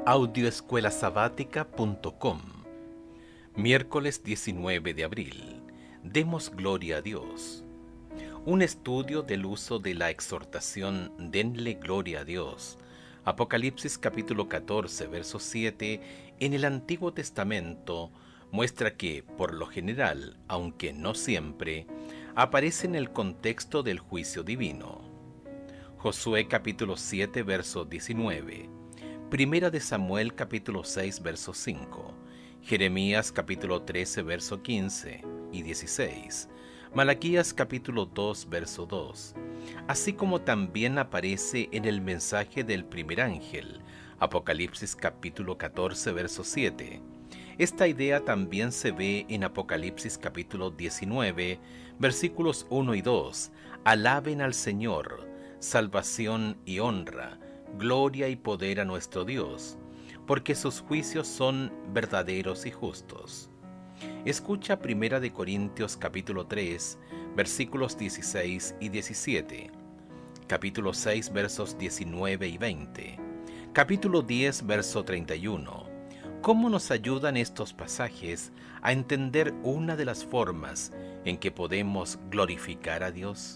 Audioescuelasabática.com. Miércoles 19 de abril. Demos gloria a Dios. Un estudio del uso de la exhortación Denle gloria a Dios. Apocalipsis capítulo 14, verso 7, en el Antiguo Testamento muestra que, por lo general, aunque no siempre, aparece en el contexto del juicio divino. Josué capítulo 7, verso 19. Primera de Samuel capítulo 6, verso 5. Jeremías capítulo 13, verso 15 y 16. Malaquías capítulo 2, verso 2. Así como también aparece en el mensaje del primer ángel, Apocalipsis capítulo 14, verso 7. Esta idea también se ve en Apocalipsis capítulo 19, versículos 1 y 2. Alaben al Señor, salvación y honra, gloria y poder a nuestro Dios, porque sus juicios son verdaderos y justos. Escucha 1 de Corintios capítulo 3, versículos 16 y 17, capítulo 6, versos 19 y 20, capítulo 10, verso 31. ¿Cómo nos ayudan estos pasajes a entender una de las formas en que podemos glorificar a Dios?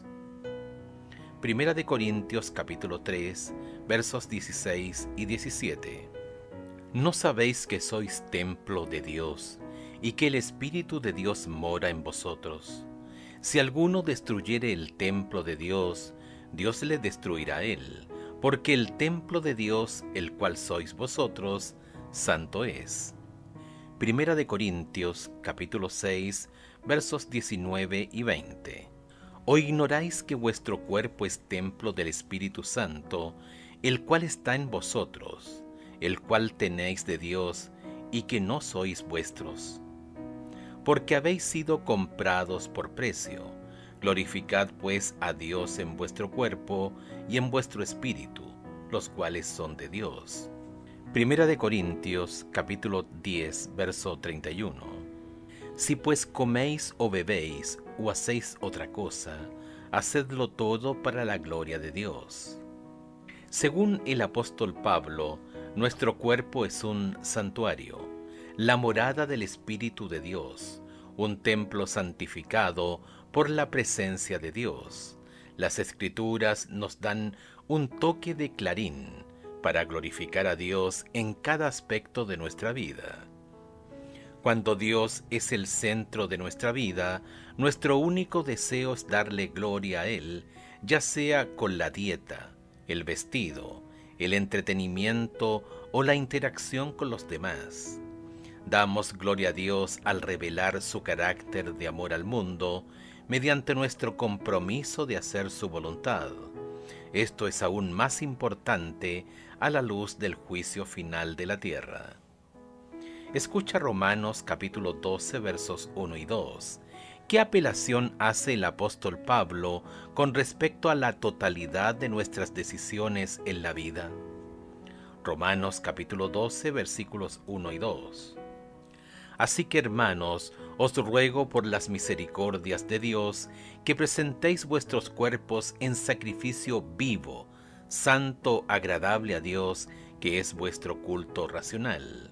1 de Corintios capítulo 3, versos 16 y 17. ¿No sabéis que sois templo de Dios y que el Espíritu de Dios mora en vosotros? Si alguno destruyere el templo de Dios, Dios le destruirá a él, porque el templo de Dios, el cual sois vosotros, santo es. 1 de Corintios capítulo 6, versos 19 y 20. ¿O ignoráis que vuestro cuerpo es templo del Espíritu Santo, el cual está en vosotros, el cual tenéis de Dios, y que no sois vuestros? Porque habéis sido comprados por precio. Glorificad pues a Dios en vuestro cuerpo y en vuestro espíritu, los cuales son de Dios. 1 de Corintios capítulo 10, verso 31. Si pues coméis o bebéis o hacéis otra cosa, hacedlo todo para la gloria de Dios. Según el apóstol Pablo, nuestro cuerpo es un santuario, la morada del Espíritu de Dios, un templo santificado por la presencia de Dios. Las Escrituras nos dan un toque de clarín para glorificar a Dios en cada aspecto de nuestra vida. Cuando Dios es el centro de nuestra vida, nuestro único deseo es darle gloria a Él, ya sea con la dieta, el vestido, el entretenimiento o la interacción con los demás. Damos gloria a Dios al revelar su carácter de amor al mundo mediante nuestro compromiso de hacer su voluntad. Esto es aún más importante a la luz del juicio final de la tierra. Escucha Romanos capítulo 12, versos 1 y 2. ¿Qué apelación hace el apóstol Pablo con respecto a la totalidad de nuestras decisiones en la vida? Romanos capítulo 12, versículos 1 y 2. Así que, hermanos, os ruego por las misericordias de Dios que presentéis vuestros cuerpos en sacrificio vivo, santo, agradable a Dios, que es vuestro culto racional.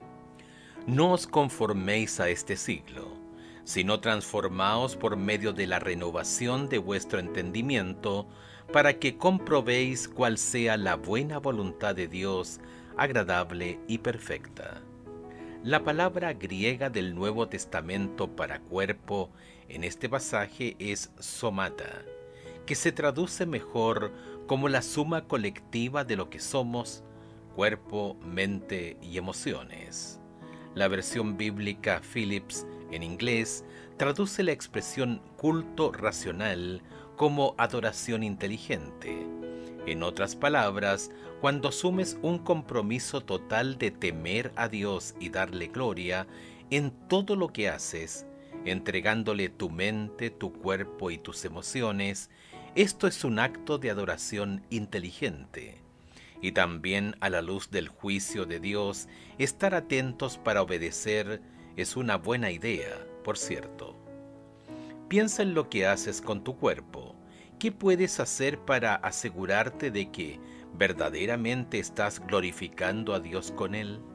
No os conforméis a este siglo, sino transformaos por medio de la renovación de vuestro entendimiento, para que comprobéis cuál sea la buena voluntad de Dios, agradable y perfecta. La palabra griega del Nuevo Testamento para cuerpo en este pasaje es somata, que se traduce mejor como la suma colectiva de lo que somos, cuerpo, mente y emociones. La versión bíblica Phillips en inglés traduce la expresión culto racional como adoración inteligente. En otras palabras, cuando asumes un compromiso total de temer a Dios y darle gloria en todo lo que haces, entregándole tu mente, tu cuerpo y tus emociones, esto es un acto de adoración inteligente. Y también a la luz del juicio de Dios, estar atentos para obedecer es una buena idea, por cierto. Piensa en lo que haces con tu cuerpo. ¿Qué puedes hacer para asegurarte de que ¿Verdaderamente estás glorificando a Dios con él?